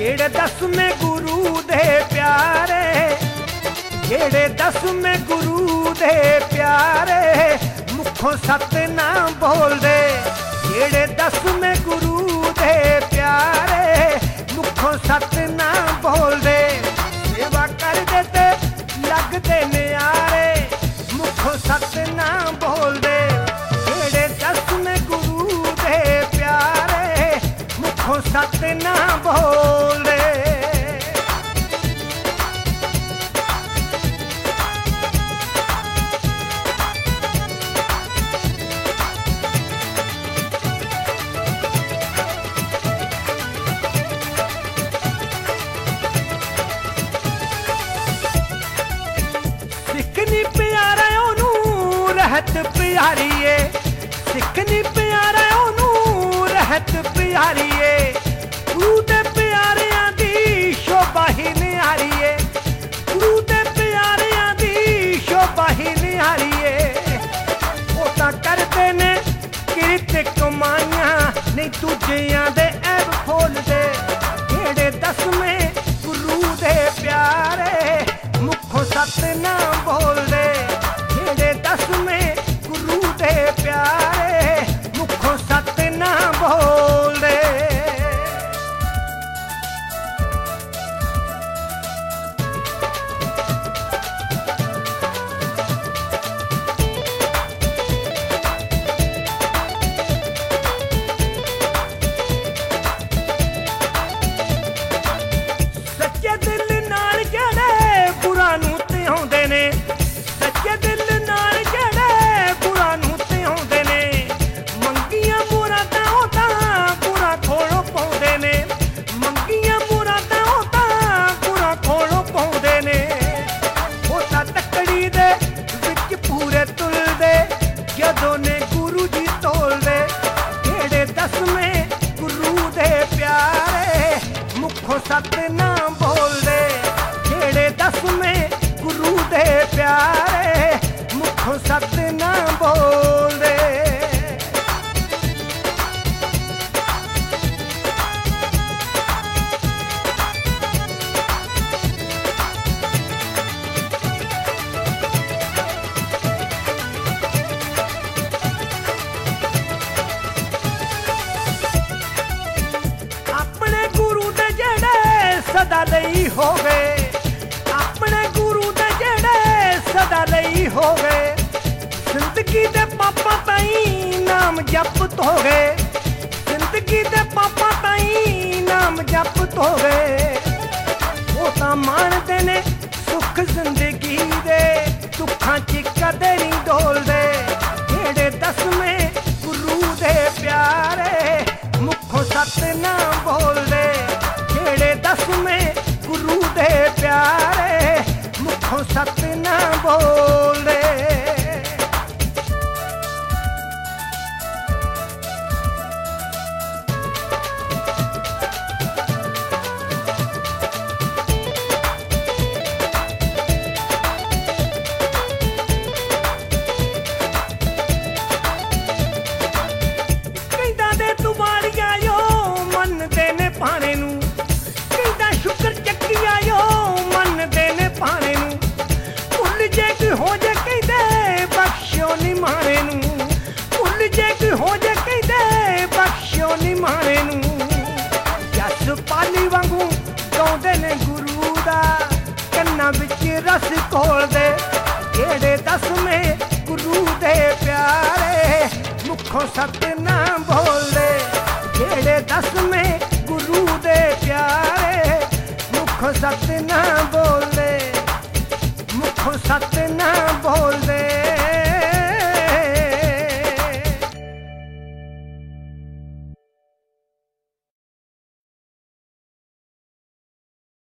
जेड़े 10वें गुरु दे प्यारे, जेड़े 10वें गुरु दे प्यारे, मुखों सतनाम बोल दे। जेड़े 10वें गुरु दे प्यारे, मुखों सतनाम बोल दे। सेवा कर देते लगदे न्यारे, मुखों सतनाम बोल दे। जेड़े 10वें गुरु दे प्यारे, मुखों सतनाम बोल दे। सिखनी प्यारा ओनू रहत प्यारीए, सिखनी प्यारा ओनू रहत प्यारीए। गुरु दे प्यारियां दी शोभा ही निहारीए, गुरु दे प्यारियां दी शोभा ही निहारीए। ओ तां करदे ने किरत कमाइयां, नहीं दूजियां दे ऐब खोल दे। जेड़े 10वें गुरु दे प्यारे, मुखों सतनाम बोल दे। जेड़े 10वें गुरु दे प्यारे, मुखों सतनाम बोल दे। सच्चे दिल नाल जेड़े बुरा नूं ध्याउंदे ने, सच्चे दिल नाल जेड़े बुरा नूं ध्याउंदे ने। मंगियां मुरादां ओ तां बुरा खोलों पाउंदे ने, मंगियां मुरादां ओ तां बुरा खोलों पाउंदे ने। ओ तां तकड़ी दे विच पूरे तुलदे, जदों ने गुरु जी तोलदे। जेड़े 10वें गुरु दे प्यारे, मुखों सतनाम बोल दे। जेड़े 10वें गुरु दे प्यारे, मुखों सतनाम बोल दे। अपने गुरु दे जेड़े सदा लई हो गए, अपने गुरु दे जेड़े सदा लई हो गए। जिंदगी दे पापा ताईं नाम जपत हो गए, जिंदगी दे पापा ताईं नाम जपत हो गए। ओ तां माणदे ने सुख जिंदगी दे, दुखां च कदे नहीं डोलदे। जेड़े 10वें गुरु दे प्यारे, मुखों सतनाम बोल दे। जेड़े 10वें गुरु दे प्यारे, मुखों सतनाम बोल दे। ਕਹਿੰਦਾ ਦੇ ਤੂੰ ਵਾਲੀਆਂ ਯੋ ਮੰਨਦੇ ਨੇ ਭਾਣੇ ਨੂੰ, ਕਹਿੰਦਾ ਸ਼ੁਕਰ ਚੱਕੀਆਂ ਯੋ ਮੰਨਦੇ ਨੇ ਭਾਣੇ ਨੂੰ। ਭੁੱਲ ਜੇ ਕੋਈ ਹੋ ਜੇ ਕਹਿੰਦੇ ਬਖਸ਼ਿਓ ਨੀ ਮਾਣੇ ਨੂੰ, ਭੁੱਲ ਜੇ ਕੋਈ ਹੋ ਜੇ ਕਹਿੰਦੇ ਬਖਸ਼ਿਓ ਨੀ ਮਾਣੇ ਨੂੰ। ਜਸ ਪਾਲੀ ਵਾਂਗੂ ਗਾਉਂਦੇ ਨੇ ਗੁਰੂ ਦਾ, ਕੰਨਾਂ ਵਿੱਚ ਰਸ ਘੋਲਦੇ। ਜਿਹੜੇ 10वें ਗੁਰੂ ਦੇ ਪਿਆਰੇ, ਮੁਖੋਂ ਸਤਨਾਮ ਬੋਲਦੇ। ਜਿਹੜੇ 10वें ਗੁਰੂ ਦੇ ਪਿਆਰੇ, ਮੁਖੋਂ ਸਤਨਾਮ ਬੋਲਦੇ।